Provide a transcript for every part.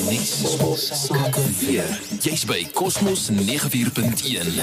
Weer. Jy's by Cosmos 94.1.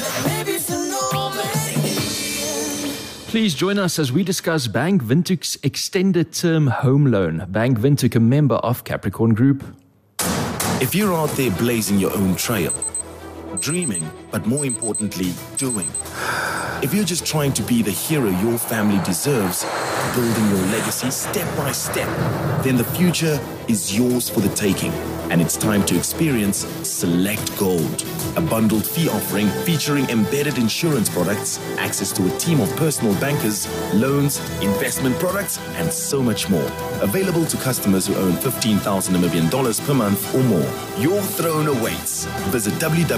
Please join us as we discuss Bank Windhoek's extended term home loan. Bank Windhoek, a member of Capricorn Group. If you're out there blazing your own trail, dreaming, but more importantly, doing. If you're just trying to be the hero your family deserves, building your legacy step by step, then the future is yours for the taking. And it's time to experience Select Gold, a bundled fee offering featuring embedded insurance products, access to a team of personal bankers, loans, investment products, and so much more. Available to customers who earn 15,000 Namibian dollars per month or more. Your throne awaits. Visit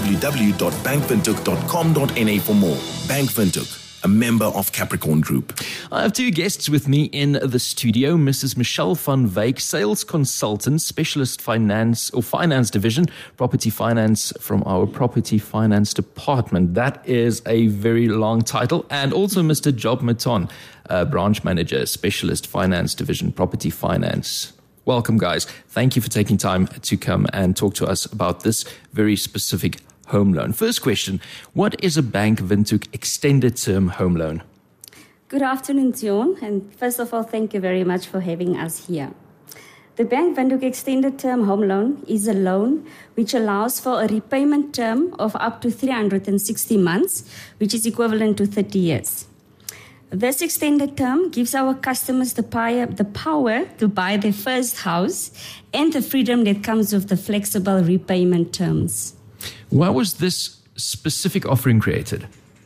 www.bankwindhoek.com.na for more. Bank Windhoek, a member of Capricorn Group. I have two guests with me in the studio. Mrs. Michelle van Wyk, sales consultant, specialist finance division, property finance from our property finance department. That is a very long title. And also Mr. Job Maton, branch manager, specialist finance division, property finance. Welcome, guys. Thank you for taking time to come and talk to us about this very specific home loan. First question, what is a Bank Windhoek extended term home loan? Good afternoon, Dion, and first of all, thank you very much for having us here. The Bank Windhoek extended term home loan is a loan which allows for a repayment term of up to 360 months, which is equivalent to 30 years. This extended term gives our customers the power to buy their first house and the freedom that comes with the flexible repayment terms. Why was this specific offering created?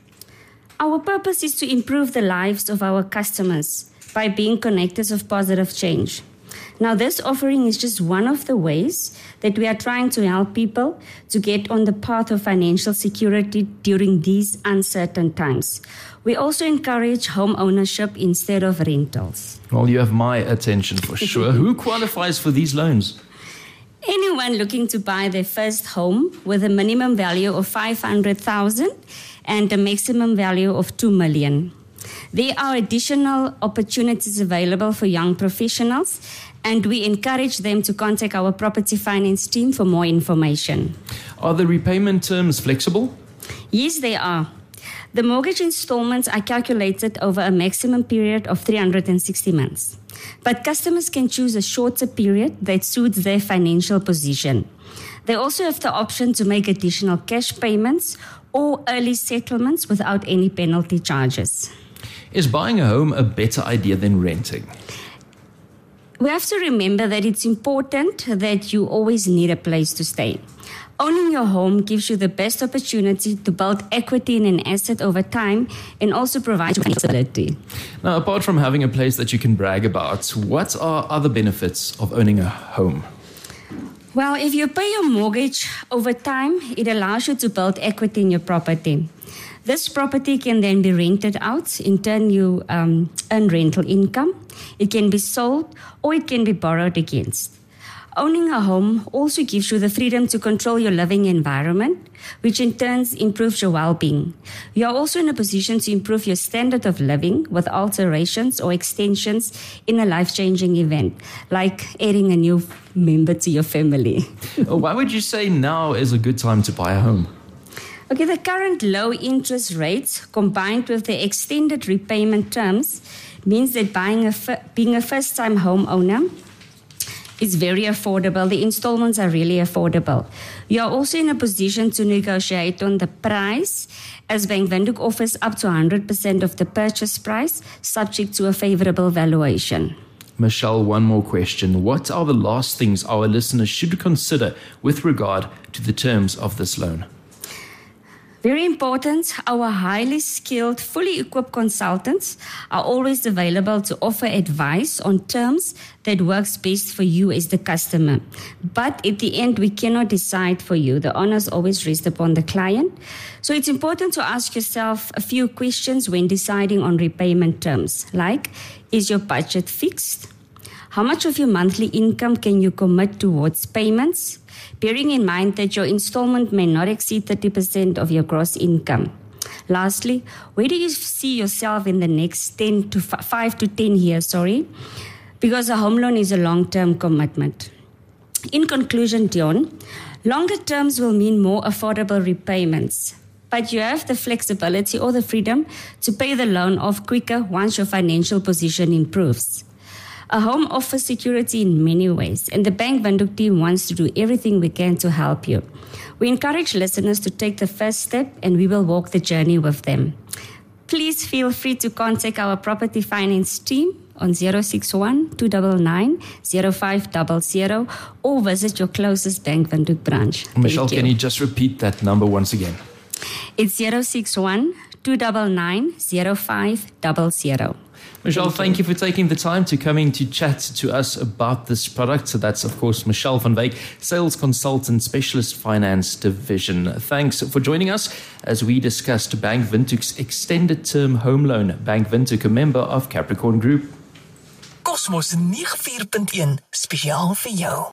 Our purpose is to improve the lives of our customers by being connectors of positive change. Now, this offering is just one of the ways that we are trying to help people to get on the path of financial security during these uncertain times. We also encourage home ownership instead of rentals. Well, you have my attention for sure. Who qualifies for these loans? Anyone looking to buy their first home with a minimum value of 500,000 and a maximum value of 2 million. There are additional opportunities available for young professionals, and we encourage them to contact our property finance team for more information. Are the repayment terms flexible? Yes, they are. The mortgage installments are calculated over a maximum period of 360 months. But customers can choose a shorter period that suits their financial position. They also have the option to make additional cash payments or early settlements without any penalty charges. Is buying a home a better idea than renting? We have to remember that it's important that you always need a place to stay. Owning your home gives you the best opportunity to build equity in an asset over time and also provide you stability. Now, apart from having a place that you can brag about, what are other benefits of owning a home? Well, if you pay your mortgage over time, it allows you to build equity in your property. This property can then be rented out. In turn, you earn rental income. It can be sold or it can be borrowed against. Owning a home also gives you the freedom to control your living environment, which in turn improves your well-being. You are also in a position to improve your standard of living with alterations or extensions in a life-changing event, like adding a new member to your family. Why would you say now is a good time to buy a home? Okay, the current low interest rates combined with the extended repayment terms means that being a first-time homeowner is very affordable. The installments are really affordable. You are also in a position to negotiate on the price, as Bank Windhoek offers up to 100% of the purchase price, subject to a favorable valuation. Michelle, one more question. What are the last things our listeners should consider with regard to the terms of this loan? Very important, our highly skilled, fully equipped consultants are always available to offer advice on terms that works best for you as the customer. But at the end, we cannot decide for you. The onus always rests upon the client. So it's important to ask yourself a few questions when deciding on repayment terms, like, is your budget fixed? How much of your monthly income can you commit towards payments? Bearing in mind that your installment may not exceed 30% of your gross income. Lastly, where do you see yourself in the next 5 to 10 years, Because a home loan is a long-term commitment. In conclusion, Dion, longer terms will mean more affordable repayments, but you have the flexibility or the freedom to pay the loan off quicker once your financial position improves. A home offers security in many ways, and the Bank Windhoek team wants to do everything we can to help you. We encourage listeners to take the first step, and we will walk the journey with them. Please feel free to contact our property finance team on 061-299-0500 or visit your closest Bank Windhoek branch. Michelle, can you just repeat that number once again? It's 061-299-0500. Michelle, thank you for taking the time to coming to chat to us about this product. So that's, of course, Michelle van Wyk, Sales Consultant, Specialist Finance Division. Thanks for joining us as we discussed Bank Windhoek's extended term home loan. Bank Windhoek, a member of Capricorn Group. Cosmos 94.1 spesiaal vir jou.